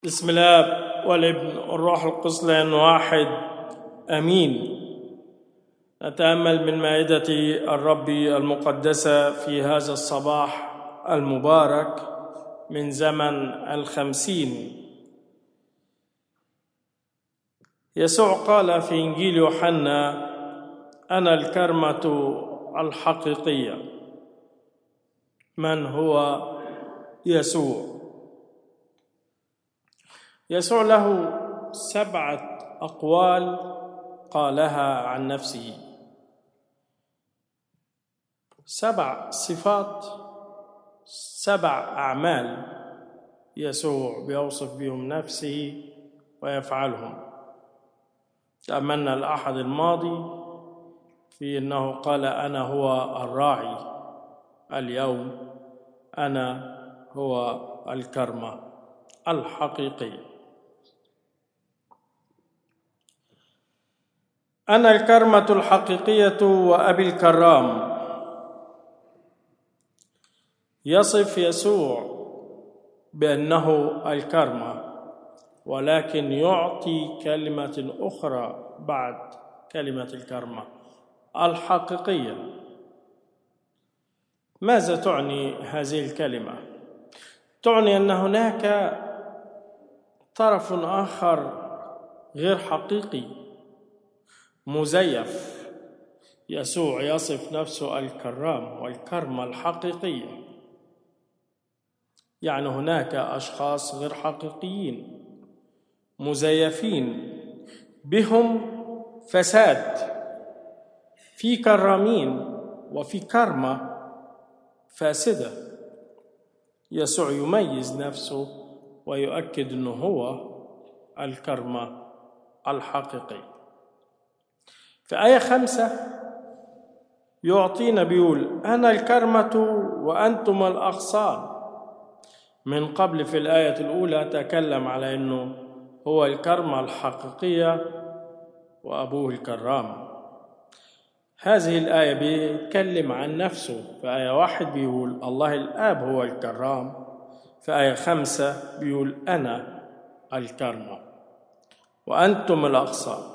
بسم الله والابن والروح القدس لأن واحد أمين. نتأمل من مائدة الرب المقدسة في هذا الصباح المبارك من زمن 50. يسوع قال في إنجيل يوحنا: أنا الكرمة الحقيقية. من هو يسوع؟ يسوع له 7 أقوال قالها عن نفسه، 7 صفات، 7 أعمال يسوع بيوصف بهم نفسه ويفعلهم. تأملنا الأحد الماضي في أنه قال: أنا هو الراعي. اليوم: أنا هو الكرمة الحقيقية. أنا الكرمة الحقيقية وأبي الكرام. يصف يسوع بأنه الكرمة، ولكن يعطي كلمة أخرى بعد كلمة الكرمة: الحقيقية. ماذا تعني هذه الكلمة؟ تعني أن هناك طرف آخر غير حقيقي مزيف. يسوع يصف نفسه الكرام والكرمة الحقيقية، يعني هناك أشخاص غير حقيقيين مزيفين بهم فساد، في كرامين وفي كرمة فاسدة. يسوع يميز نفسه ويؤكد أنه هو الكرمة الحقيقي. في آية 5 يعطينا بيقول: أنا الكرمة وأنتم الأغصان. من قبل في الآية الأولى تكلم على أنه هو الكرمة الحقيقية وأبوه الكرام. هذه الآية بيتكلم عن نفسه. في آية 1 بيقول الله الآب هو الكرام، في آية 5 بيقول أنا الكرمة وأنتم الأغصان.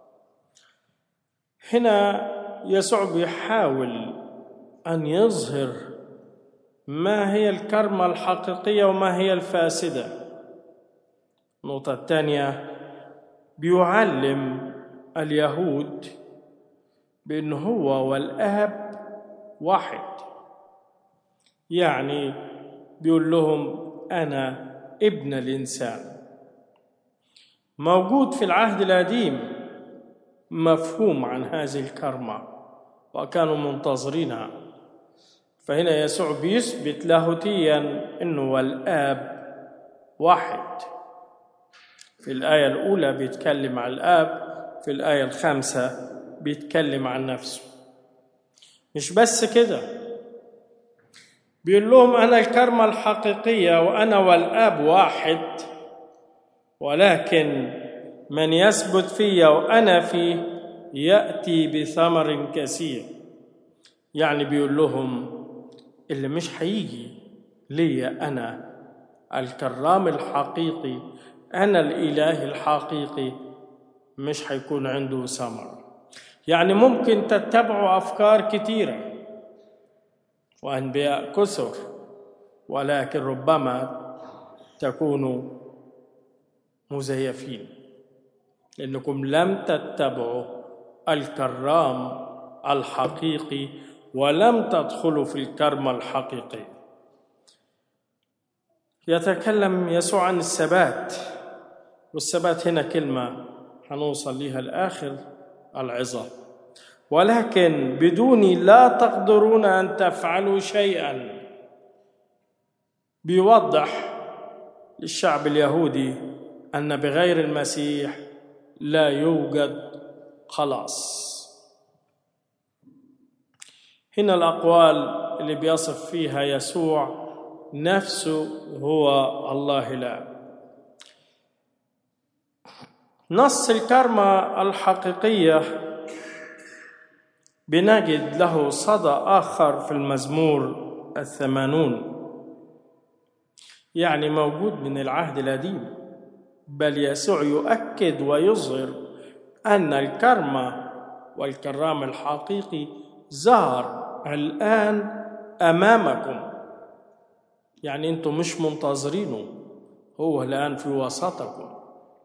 هنا يسوع بيحاول أن يظهر ما هي الكرمة الحقيقية وما هي الفاسدة. النقطة الثانية: بيعلم اليهود بأنه هو والآب واحد، يعني بيقول لهم أنا ابن الإنسان. موجود في العهد القديم مفهوم عن هذه الكرمة وكانوا منتظرينها. فهنا يسوع بيثبت لاهوتيا أنه والآب واحد. في الآية الأولى بيتكلم عن الآب، في الآية 5 بيتكلم عن نفسه. مش بس كده، بيقول لهم أنا الكرمة الحقيقية وأنا والآب واحد، ولكن من يثبت في وأنا فيه يأتي بثمر كثير. يعني بيقول لهم اللي مش هيجي لي أنا الكرام الحقيقي، أنا الإله الحقيقي، مش هيكون عنده ثمر. يعني ممكن تتبعوا أفكار كثيرة وأنبياء كثر، ولكن ربما تكونوا مزيفين لأنكم لم تتبعوا الكرام الحقيقي ولم تدخلوا في الكرمة الحقيقي. يتكلم يسوع عن الثبات، والثبات هنا كلمة هنوصل لها الآخر العظة: ولكن بدوني لا تقدرون أن تفعلوا شيئا. بيوضح للشعب اليهودي أن بغير المسيح لا يوجد خلاص. هنا الأقوال اللي بيصف فيها يسوع نفسه هو الله الآب. نص الكرمة الحقيقية بنجد له صدى آخر في المزمور 80، يعني موجود من العهد القديم. بل يسوع يؤكد ويظهر أن الكرمة والكرام الحقيقي ظهر الآن أمامكم. يعني أنتم مش منتظرينه، هو الآن في وسطكم.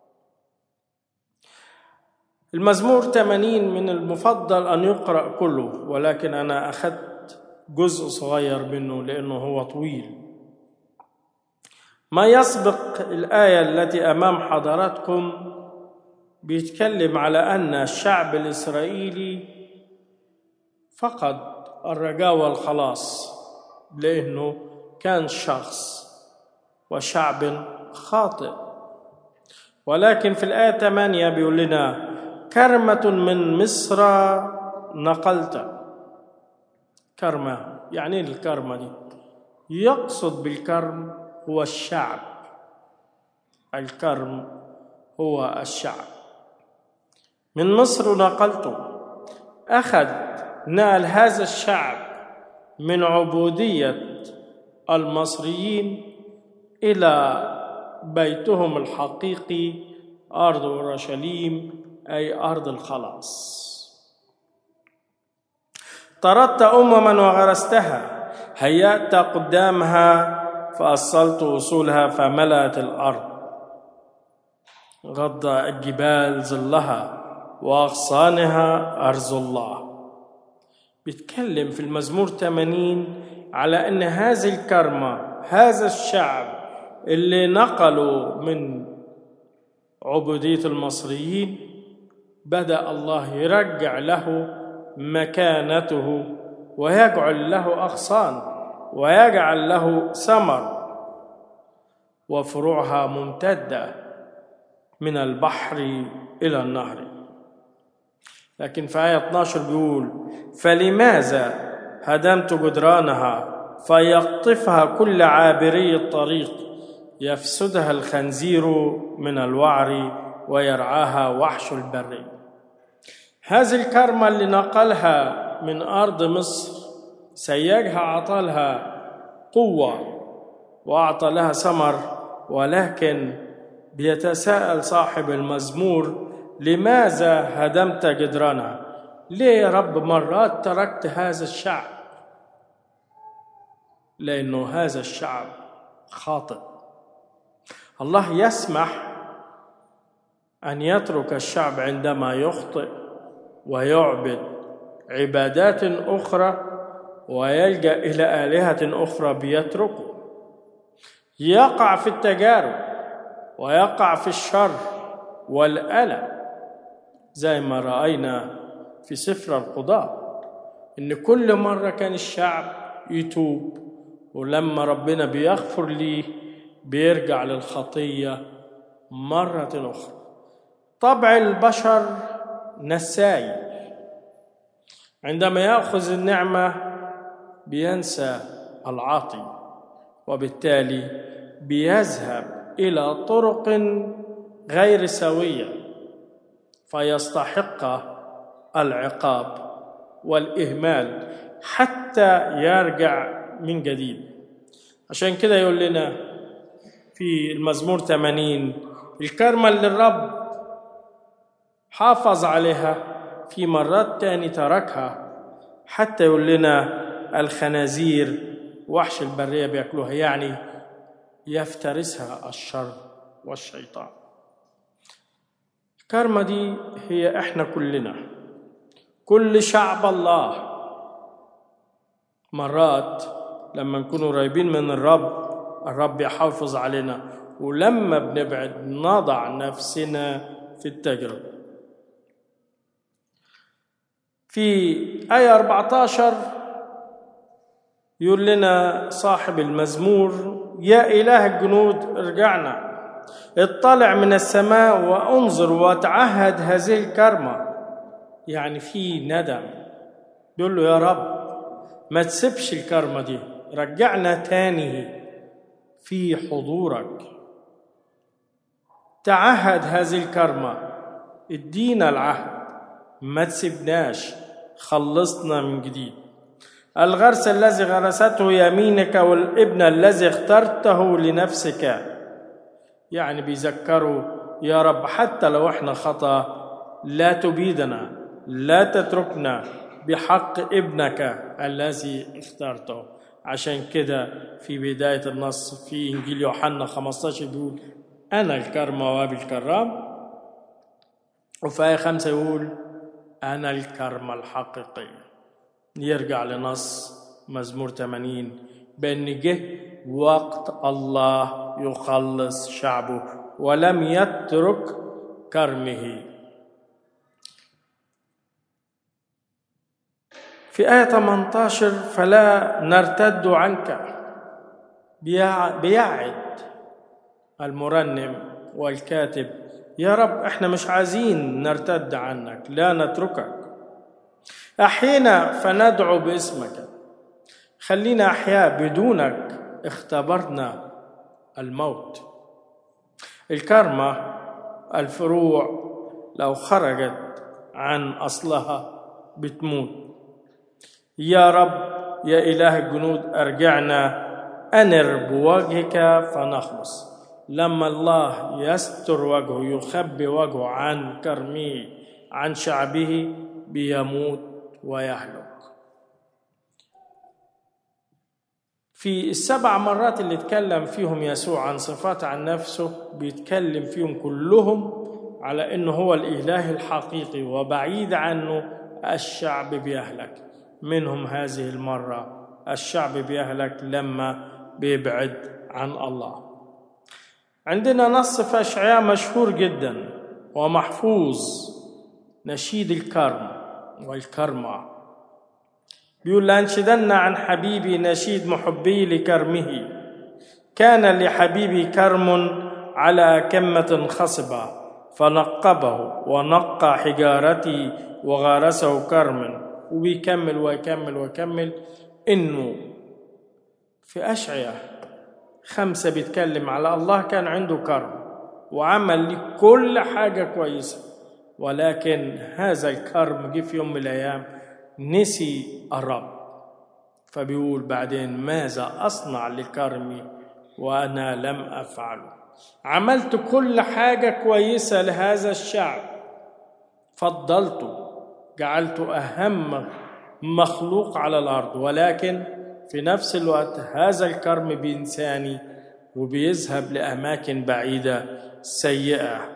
المزمور 80 من المفضل أن يقرأ كله، ولكن أنا أخذت جزء صغير منه لأنه هو طويل. ما يسبق الآية التي أمام حضراتكم بيتكلم على أن الشعب الإسرائيلي فقد الرجاء والخلاص لأنه كان شخص وشعب خاطئ. ولكن في الآية 8 بيقول لنا كرمة من مصر نقلت. كرمة يعني إيه الكرمة دي؟ يقصد بالكرم هو الشعب. الكرم هو الشعب. من مصر نقلته، نقل هذا الشعب من عبودية المصريين إلى بيتهم الحقيقي أرض أورشليم، أي أرض الخلاص. طردت أمما وغرستها، هيأت قدامها فأصلت أصولها فملأت الأرض. غض الجبال ظلها وأغصانها أرض الله. بيتكلم في المزمور 80 على أن هذه الكرمة، هذا الشعب اللي نقلوا من عبودية المصريين، بدأ الله يرجع له مكانته ويجعل له أغصان ويجعل له ثمر، وفروعها ممتدة من البحر إلى النهر. لكن في آية 12 بيقول فلماذا هدمت جدرانها فيقطفها كل عابري الطريق، يفسدها الخنزير من الوعر ويرعاها وحش البر. هذه الكرمة اللي نقلها من أرض مصر سيجها، عطالها قوة وأعطى لها ثمر، ولكن بيتساءل صاحب المزمور لماذا هدمت جدرانها؟ ليه يا رب مرات تركت هذا الشعب؟ لأنه هذا الشعب خاطئ. الله يسمح أن يترك الشعب عندما يخطئ ويعبد عبادات أخرى ويلجأ إلى آلهة أخرى، بيتركه يقع في التجارب ويقع في الشر والألم، زي ما رأينا في سفر القضاء إن كل مرة كان الشعب يتوب، ولما ربنا بيغفر ليه بيرجع للخطية مرة أخرى. طبع البشر نساي، عندما يأخذ النعمة بينسى العاطي، وبالتالي بيذهب إلى طرق غير سوية فيستحق العقاب والإهمال حتى يرجع من جديد. عشان كده يقول لنا في المزمور 80 الكرمة اللي الرب حافظ عليها في مرات تاني تركها، حتى يقول لنا الخنازير وحش البرية بيأكلوها، يعني يفترسها الشر والشيطان. الكرمة دي هي احنا كلنا، كل شعب الله. مرات لما نكون قريبين من الرب يحافظ علينا، ولما بنبعد نضع نفسنا في التجربة. في آية 14 يقول لنا صاحب المزمور يا إله الجنود ارجعنا، اطلع من السماء وانظر وتعهد هذه الكرمة. يعني في ندم، بيقول له يا رب ما تسيبش الكرمة دي، رجعنا تاني في حضورك، تعهد هذه الكرمة، ادينا العهد، ما تسيبناش، خلصنا من جديد. الغرس الذي غرسته يمينك والابن الذي اخترته لنفسك يعني بيذكروا يا رب حتى لو احنا خطأ لا تبيدنا، لا تتركنا بحق ابنك الذي اخترته. عشان كده في بداية النص في إنجيل يوحنا 15 بيقول أنا الكرم وأبي الكرام، وفي آية 5 يقول أنا الكرم الحقيقي. يرجع لنص مزمور 80 بأن جه وقت الله يخلص شعبه ولم يترك كرمه. في آية 18 فلا نرتد عنك، بيعد المرنم والكاتب يا رب احنا مش عايزين نرتد عنك، لا نتركك. أحينا فندعو باسمك، خلينا أحياء، بدونك اختبرنا الموت. الكرمة الفروع لو خرجت عن أصلها بتموت. يا رب يا إله الجنود أرجعنا، أنر بوجهك فنخلص. لما الله يستر وجهه، يخبي وجهه عن كرمه عن شعبه، بيموت ويهلك. في السبع مرات اللي اتكلم فيهم يسوع عن صفات عن نفسه، بيتكلم فيهم كلهم على إنه هو الإله الحقيقي وبعيد عنه الشعب بيهلك. منهم هذه المرة الشعب بيهلك لما بيبعد عن الله. عندنا نص في أشعياء مشهور جدا ومحفوظ، نشيد الكرم والكرمة، بيقول لأنشدن عن حبيبي نشيد محبي لكرمه، كان لحبيبي كرم على كمة خصبة، فنقبه ونقى حجارتي وغارسه كرما. وبيكمل ويكمل ويكمل. إنه في أشعياء 5 بيتكلم على الله كان عنده كرم وعمل لي كل حاجة كويسة، ولكن هذا الكرم جه في يوم من الأيام نسي الرب، فبيقول بعدين ماذا أصنع لكرمي وأنا لم أفعله. عملت كل حاجة كويسة لهذا الشعب، فضلته، جعلته أهم مخلوق على الأرض، ولكن في نفس الوقت هذا الكرم بإنساني وبيذهب لأماكن بعيدة سيئة.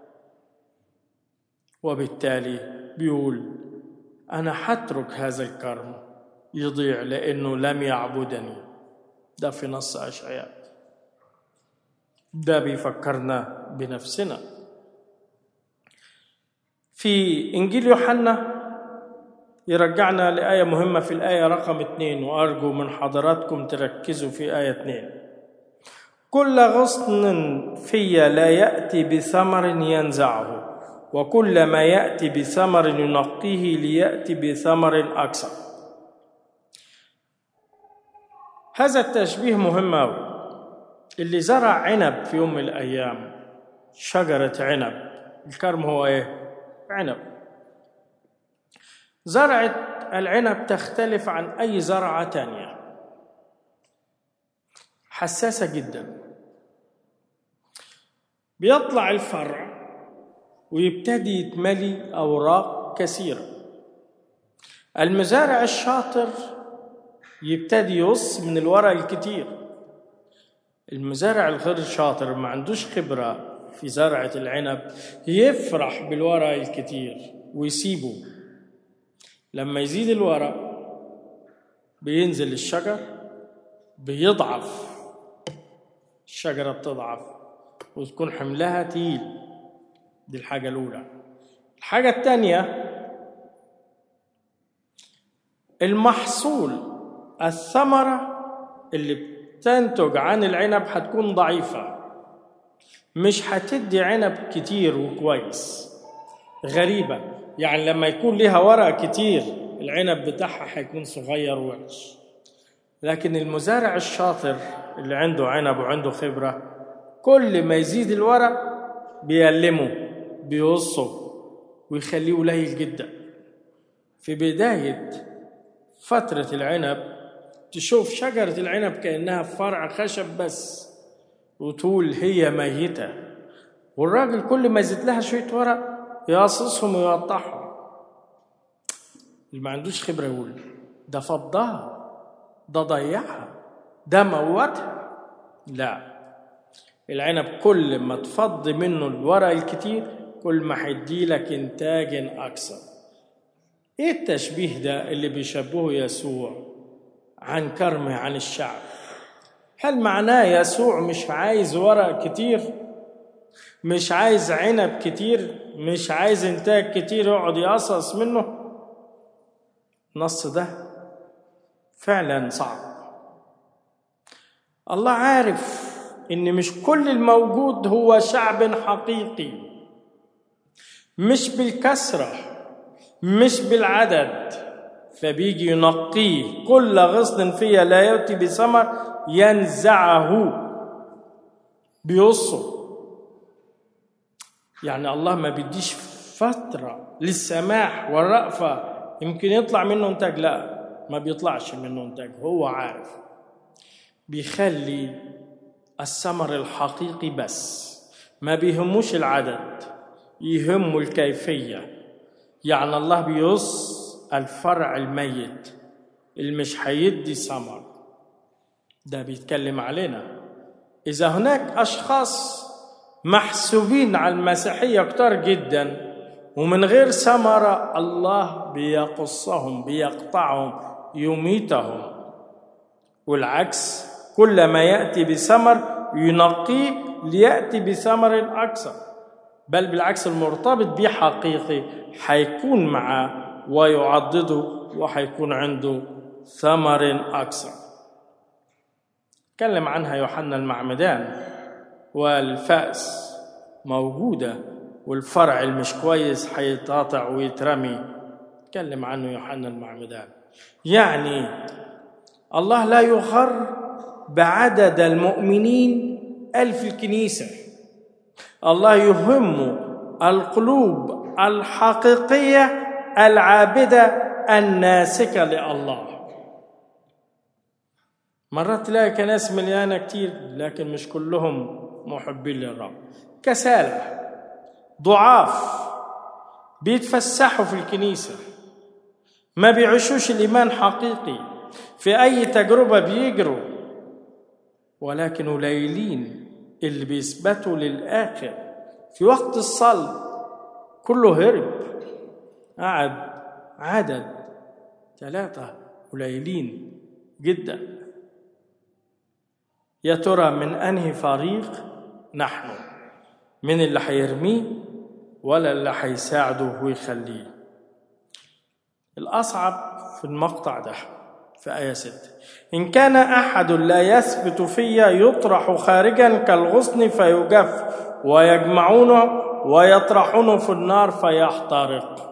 وبالتالي بيقول أنا حترك هذا الكرم يضيع لأنه لم يعبدني. ده في نص أشعياء. ده بيفكرنا بنفسنا. في إنجيل يوحنا يرجعنا لآية مهمة في الآية رقم 2، وأرجو من حضراتكم تركزوا في آية 2. كل غصن في لا يأتي بثمر ينزعه، وكل ما يأتي بثمر ينقيه ليأتي بثمر أكثر. هذا التشبيه مهم أوي. اللي زرع عنب في يوم من الأيام، شجرة عنب، الكرم هو إيه؟ عنب. زرعة العنب تختلف عن أي زرعة تانية، حساسة جدا. بيطلع الفرع ويبتدي يتملي أوراق كثيرة. المزارع الشاطر يبتدي يقص من الورق الكتير. المزارع الغير شاطر ما عندوش خبرة في زرعة العنب يفرح بالورق الكتير ويسيبه. لما يزيد الورق بينزل الشجر، بيضعف الشجرة، بتضعف وتكون حملها تقيل. دي الحاجة الأولى. الحاجة الثانية، المحصول، الثمرة اللي بتنتج عن العنب هتكون ضعيفة، مش هتدي عنب كتير وكويس. غريبة، يعني لما يكون لها ورق كتير العنب بتاعها هيكون صغير ووحش. لكن المزارع الشاطر اللي عنده عنب وعنده خبرة، كل ما يزيد الورق بيلمه، بيقصه ويخليه قليل جدا. في بداية فترة العنب تشوف شجرة العنب كأنها فرع خشب بس، وتقول هي ميتة، والراجل كل ما يزيد لها شوية ورق يقصصهم ويقطعهم. اللي ما عندوش خبرة يقول ده فضها، ده ضيعها، ده موتها. لا، العنب كل ما تفضي منه الورق الكتير كل ما هيديلك إنتاج أكثر. إيه التشبيه ده اللي بيشبهه يسوع عن كرمه عن الشعب؟ هل معناه يسوع مش عايز ورق كتير، مش عايز عنب كتير، مش عايز إنتاج كتير يقعد يقصص منه؟ النص ده فعلا صعب. الله عارف إن مش كل الموجود هو شعب حقيقي، مش بالكثرة مش بالعدد، فبيجي ينقيه. كل غصن فيها لا يأتي بثمر ينزعه، بيقصه. يعني الله ما بيديش فترة للسماح والرأفة يمكن يطلع منه انتاج، لا ما بيطلعش منه انتاج. هو عارف بيخلي الثمر الحقيقي بس، ما بيهموش العدد، يهمه الكيفية. يعني الله بيقص الفرع الميت اللي مش هيدي ثمر، ده بيتكلم علينا. إذا هناك أشخاص محسوبين على المسيحية كتار جدا ومن غير ثمرة، الله بيقصهم، بيقطعهم، يميتهم. والعكس، كل ما يأتي بثمر ينقيه ليأتي بثمر أكثر، بل بالعكس المرتبط به حقيقي حيكون معه ويعضده وحيكون عنده ثمر أكثر. تكلم عنها يوحنا المعمدان، والفأس موجودة والفرع المش كويس حيتقاطع ويترمي. تكلم عنه يوحنا المعمدان. يعني الله لا يغر بعدد المؤمنين في الكنيسة. الله يهمه القلوب الحقيقية العابدة الناسكة لله. مرات تلاقي كناس مليانة كتير لكن مش كلهم محبين للرب، كسالة، ضعاف، بيتفسحوا في الكنيسة، ما بيعيشوش الإيمان حقيقي، في أي تجربة بيجروا، ولكن قليلين اللي بيثبتوا للآخر. في وقت الصلب كله هرب، قعد عدد 3 قليلين جدا. يا ترى من أنهي فريق نحن؟ من اللي حيرميه ولا اللي حيساعده ويخليه؟ الأصعب في المقطع ده في آية 6: إن كان أحد لا يثبت فيا يطرح خارجا كالغصن فيجف ويجمعونه ويطرحونه في النار فيحترق.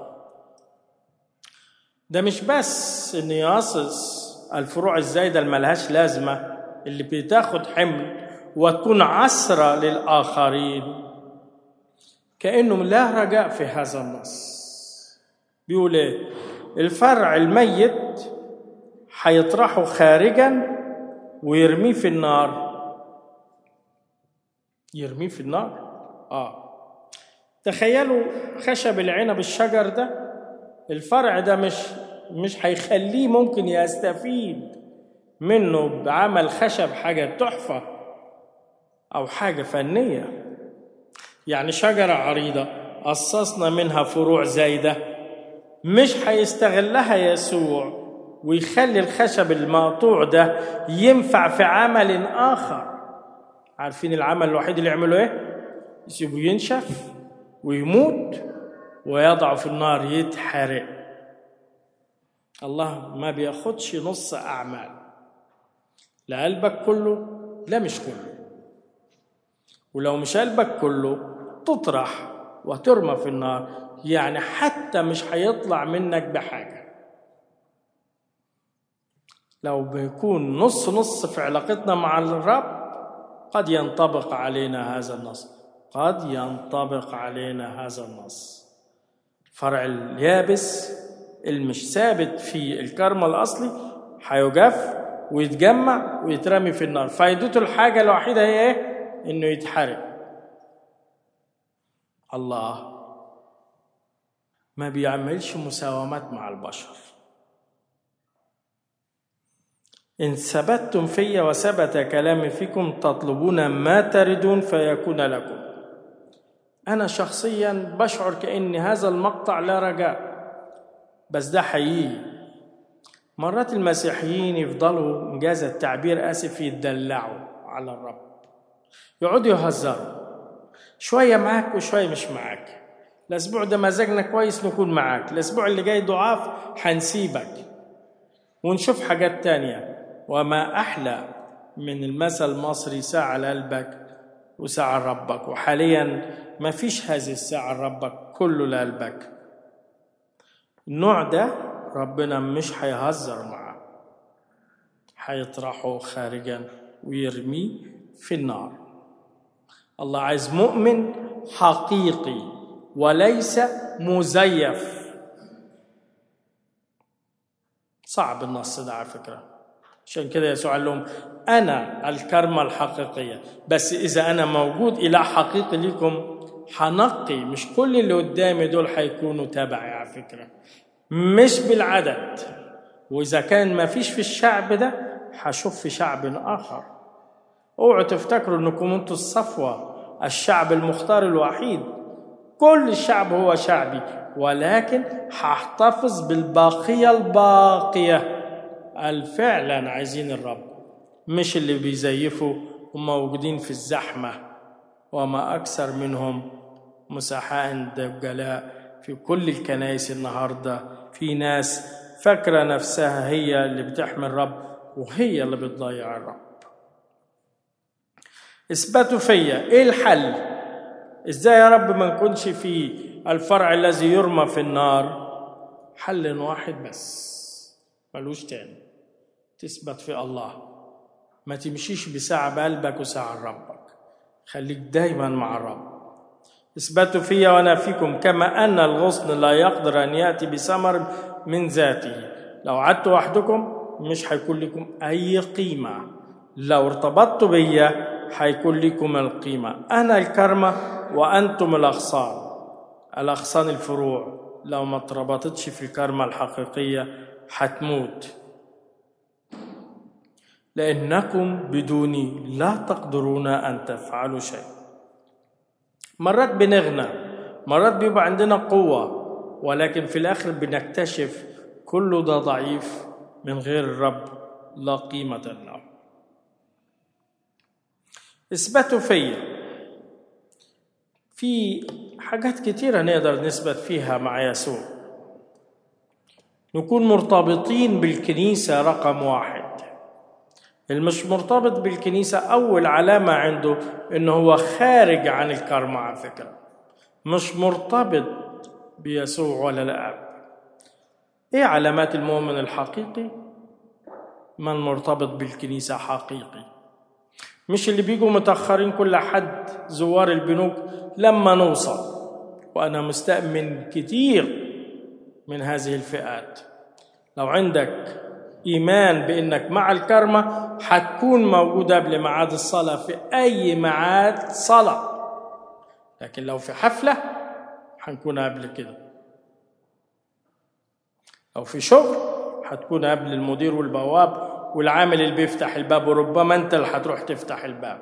ده مش بس إن يقصص الفروع الزايدة الملهاش لازمة اللي بتاخد حمل وتكون عسرة للآخرين، كأنه لا رجاء في هذا النص. بيقول إيه؟ الفرع الميت حيطرحه خارجا ويرميه في النار. يرميه في النار؟ تخيلوا خشب العنب الشجر ده، الفرع ده مش هيخليه ممكن يستفيد منه بعمل خشب حاجة تحفة أو حاجة فنية. يعني شجرة عريضة قصصنا منها فروع زايدة، مش هيستغلها يسوع ويخلي الخشب المقطوع ده ينفع في عمل آخر. عارفين العمل الوحيد اللي يعمله إيه؟ يسيبه ينشف ويموت ويضعه في النار يتحرق. الله ما بياخدش نص أعمال، لا قلبك كله لا مش كله، ولو مش قلبك كله تطرح وترمى في النار، يعني حتى مش هيطلع منك بحاجة. لو بيكون نص نص في علاقتنا مع الرب قد ينطبق علينا هذا النص، قد ينطبق علينا هذا النص. فرع اليابس المش ثابت في الكرم الأصلي هيجف ويتجمع ويترمي في النار. فايدته الحاجة الوحيدة هي ايه؟ إنه يتحرق. الله ما بيعملش مساومات مع البشر. إن ثبتتم في وثبت كلامي فيكم تطلبون ما تردون فيكون لكم. أنا شخصيا بشعر كأن هذا المقطع لا رجاء، بس ده حقيقي. مرات المسيحيين يفضلوا إنجاز التعبير آسف يتدلعوا على الرب، يقعدوا يهزروا شوية معاك وشوية مش معاك. الأسبوع ده مزاجنا كويس نكون معاك، الأسبوع اللي جاي ضعاف حنسيبك ونشوف حاجات تانية. وما أحلى من المثل المصري ساعة لقلبك وساعة لربك، وحاليا ما فيش هذه الساعة لربك كله لقلبك. النوع ده ربنا مش هيهزر معاه، هيطرحه خارجا ويرميه في النار. الله عايز مؤمن حقيقي وليس مزيف. صعب النص ده على فكرة، عشان كده يسوع قال لهم أنا الكرمة الحقيقية، بس إذا أنا موجود إله حقيقي لكم هنقي. مش كل اللي قدامي دول هيكونوا تبعي على فكرة، مش بالعدد. وإذا كان ما فيش في الشعب ده هشوف في شعب آخر. اوعوا تفتكروا انكم انتوا الصفوة، الشعب المختار الوحيد. كل الشعب هو شعبي، ولكن هحتفظ بالباقية الباقية الفعلا عايزين الرب، مش اللي بيزيفوا وموجودين في الزحمة وما أكثر منهم مساحات دجلاء. في كل الكنائس النهاردة في ناس فاكرة نفسها هي اللي بتحمي الرب وهي اللي بتضيع الرب. اثبتوا فيا. ايه الحل؟ ازاي يا رب ما نكونش في الفرع الذي يرمى في النار؟ حل واحد بس ملوش تاني، تثبت في الله. ما تمشيش بساعة بقلبك وساعة لربك، خليك دايما مع الرب. اثبتوا فيا وانا فيكم، كما ان الغصن لا يقدر ان ياتي بثمر من ذاته. لو قعدتوا وحدكم مش هيكون لكم اي قيمه، لو ارتبطتوا بيا هيكون لكم القيمه. انا الكرمه وانتم الاغصان. الاغصان الفروع، لو ما اتربطتش في الكرمه الحقيقيه هتموت. لانكم بدوني لا تقدرون ان تفعلوا شيء. مرات بنغنى، مرات بيبقى عندنا قوة، ولكن في الآخر بنكتشف كل ده ضعيف من غير الرب، لا قيمة له. اثبتوا فيا. في حاجات كتيرة نقدر نثبت فيها مع يسوع. نكون مرتبطين بالكنيسة رقم 1. المش مرتبط بالكنيسة أول علامة عنده إنه هو خارج عن الكرمة على فكرة، مش مرتبط بيسوع ولا الآب. إيه علامات المؤمن الحقيقي؟ من مرتبط بالكنيسة حقيقي، مش اللي بيجوا متأخرين كل حد زوار البنوك لما نوصل. وأنا مستأمن كتير من هذه الفئات. لو عندك إيمان بأنك مع الكرمة هتكون موجود قبل ميعاد الصلاة في أي ميعاد صلاة، لكن لو في حفلة هنكون قبل كده، لو في شغل هتكون قبل المدير والبواب والعامل اللي بيفتح الباب، وربما أنت اللي هتروح تفتح الباب.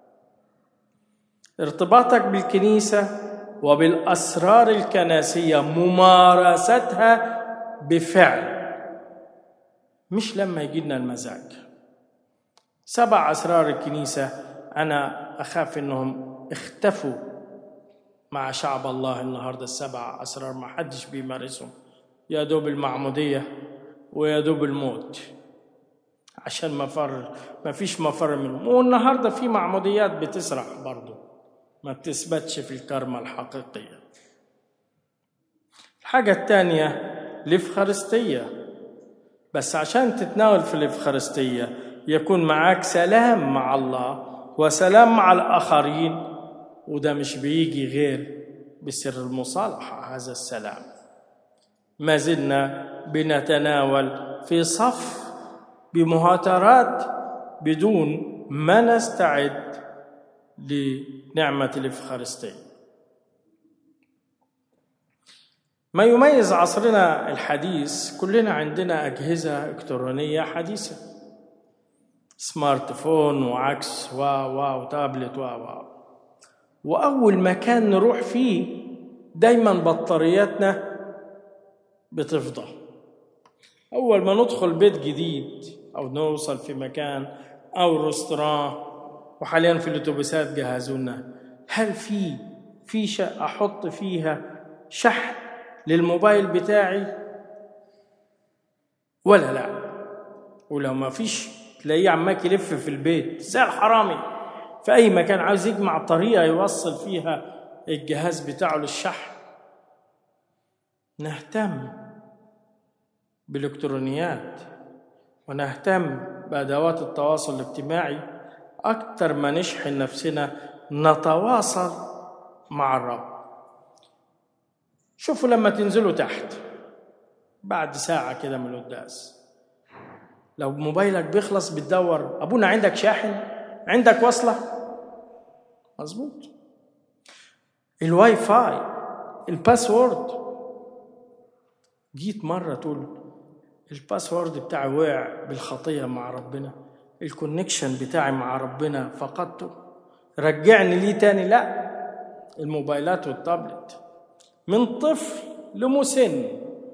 ارتباطك بالكنيسة وبالأسرار الكنسية، ممارستها بفعل، مش لما يجينا المزاج. 7 أسرار الكنيسة أنا أخاف إنهم اختفوا مع شعب الله النهاردة. 7 أسرار ما حدش بيمارسهم، يا دوب المعمودية ويا دوب الموت، عشان ما فيش مفر منهم. والنهاردة في معموديات بتسرح برضو، ما بتثبتش في الكرمة الحقيقية. الحاجة الثانية الإفخارستية. بس عشان تتناول في الإفخارستية يكون معاك سلام مع الله وسلام مع الآخرين، وده مش بيجي غير بسر المصالحة. هذا السلام ما زلنا بنتناول في صف بمهاترات بدون ما نستعد لنعمة الإفخارستية. ما يميز عصرنا الحديث، كلنا عندنا أجهزة إلكترونية حديثة، سمارت فون وعكس وتابلت وأول مكان نروح فيه دايما بطارياتنا بتفضى. أول ما ندخل بيت جديد أو نوصل في مكان أو رستوران، وحاليا في الأتوبيسات جهزونا، هل في فيشة أحط فيها شحن للموبايل بتاعي ولا لا؟ ولو ما فيش تلاقيه عمال يلف في البيت زي الحرامي في أي مكان، عاوز يجمع طريقة يوصل فيها الجهاز بتاعه للشحن. نهتم بالإلكترونيات ونهتم بأدوات التواصل الاجتماعي أكتر ما نشحن نفسنا نتواصل مع الرب. شوفوا لما تنزلوا تحت بعد ساعة كده من القداس، لو موبايلك بيخلص بتدور أبونا عندك شاحن؟ عندك وصلة؟ مظبوط. الواي فاي، الباسورد، جيت مرة تقول الباسورد بتاعي وقع بالخطية مع ربنا، الكونكشن بتاعي مع ربنا فقدته، رجعني ليه تاني؟ لا، الموبايلات والتابلت من طفل لمسن.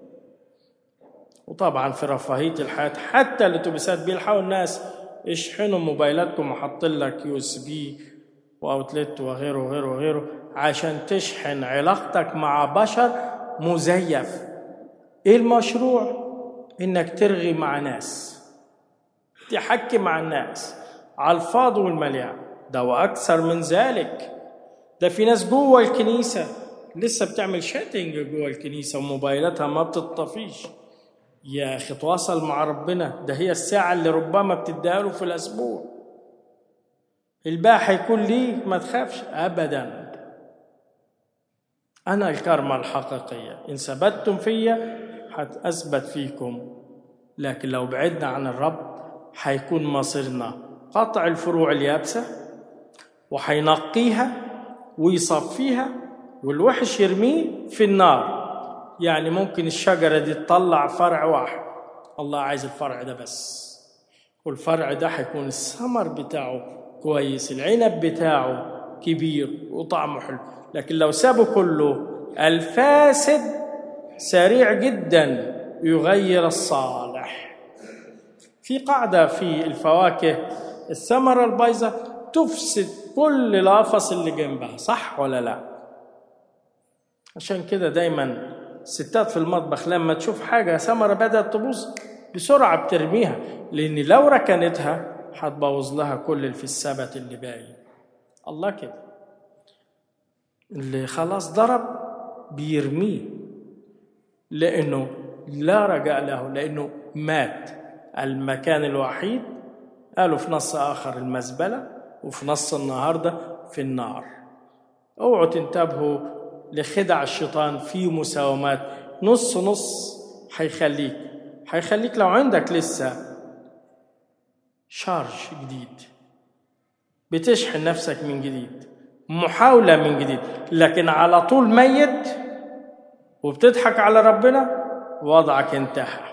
وطبعا في رفاهية الحياة حتى الاتوبيسات بيلحقوا الناس اشحنوا موبايلاتكم وحط لك USB واوتلت وغيره وغيره وغيره عشان تشحن علاقتك مع بشر مزيف. ايه المشروع؟ انك ترغي مع ناس، تحكي مع الناس على الفاضي والمليان. ده واكثر من ذلك، ده في ناس جوه الكنيسة لسه بتعمل شاتنج جوه الكنيسة وموبايلاتها ما بتطفيش. يا أخي تواصل مع ربنا، ده هي الساعة اللي ربما بتديها له في الأسبوع. الباقي هيكون ليك، ما تخافش أبدا. أنا الكرمة الحقيقية، إن ثبتتم فيا هتثبت فيكم، لكن لو بعدنا عن الرب هيكون مصيرنا قطع الفروع اليابسة وهينقيها ويصفيها والوحش يرميه في النار. يعني ممكن الشجرة دي تطلع فرع واحد، الله عايز الفرع ده بس، والفرع ده هيكون الثمر بتاعه كويس، العنب بتاعه كبير وطعمه حلو. لكن لو سابه كله، الفاسد سريع جدا يغير الصالح. في قاعدة في الفواكه، الثمرة البايظة تفسد كل القفص اللي جنبها، صح ولا لا؟ عشان كده دايما الستات في المطبخ لما تشوف حاجة ثمرة بدأت تبوظ بسرعة بترميها، لأن لو ركنتها هتبوظ لها كل اللي في السبت اللي باقي. الله كده اللي خلاص ضرب بيرميه لأنه لا رجاء له، لأنه مات. المكان الوحيد قالوا في نص آخر المزبلة، وفي نص النهاردة في النار. اوعوا تنتبهوا لخدع الشيطان في مساومات نص نص. هيخليك لو عندك لسه شارج جديد بتشحن نفسك من جديد، محاولة من جديد، لكن على طول ميت وبتضحك على ربنا، وضعك انتهى.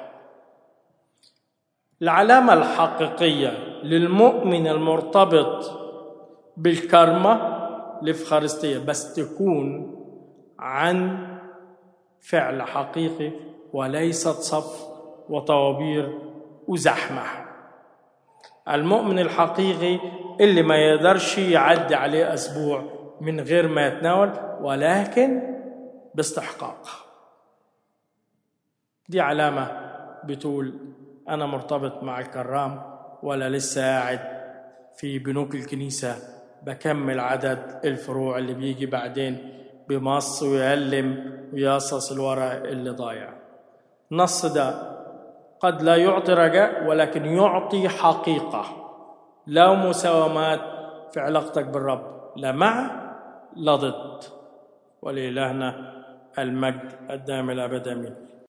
العلامة الحقيقية للمؤمن المرتبط بالكرمة الإفخارستية بس تكون عن فعل حقيقي وليست صف وطوابير وزحمة. المؤمن الحقيقي اللي ما يقدرش يعدي عليه أسبوع من غير ما يتناول، ولكن باستحقاق. دي علامة بتقول أنا مرتبط مع الكرام، ولا لسه قاعد في بنوك الكنيسة بكمل عدد الفروع اللي بيجي بعدين بمص ويعلم ويقصص الورق اللي ضايع. النص ده قد لا يعطي رجاء، ولكن يعطي حقيقة. لا مساومات في علاقتك بالرب، لا مع لا ضد. ولإلهنا المجد الدائم الأبد آمين.